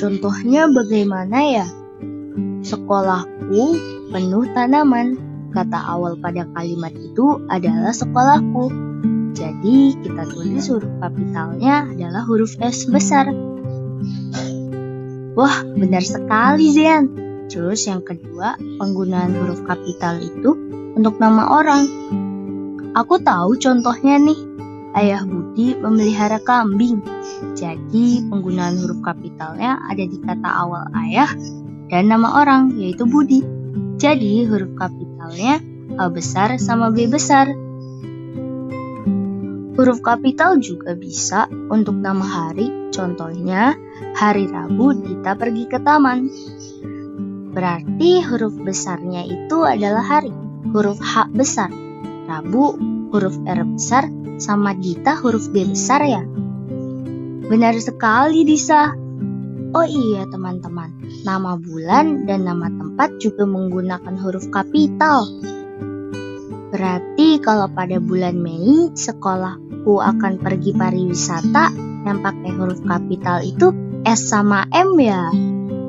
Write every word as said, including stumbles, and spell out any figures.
Contohnya bagaimana ya? Sekolahku penuh tanaman. Kata awal pada kalimat itu adalah sekolahku. Jadi kita tulis huruf kapitalnya adalah huruf S besar. Wah, benar sekali Zian. Terus yang kedua, penggunaan huruf kapital itu untuk nama orang. Aku tahu contohnya nih. Ayah Budi memelihara kambing. Jadi penggunaan huruf kapitalnya ada di kata awal ayah dan nama orang, yaitu Budi. Jadi huruf kapitalnya A besar sama B besar. Huruf kapital juga bisa untuk nama hari. Contohnya, hari Rabu Dita pergi ke taman. Berarti huruf besarnya itu adalah hari. Huruf H besar. Rabu huruf R besar sama Dita huruf D besar ya. Benar sekali Disa. Oh iya teman-teman, nama bulan dan nama tempat juga menggunakan huruf kapital. Berarti kalau pada bulan Mei sekolahku akan pergi pariwisata, yang pakai huruf kapital itu S sama M ya.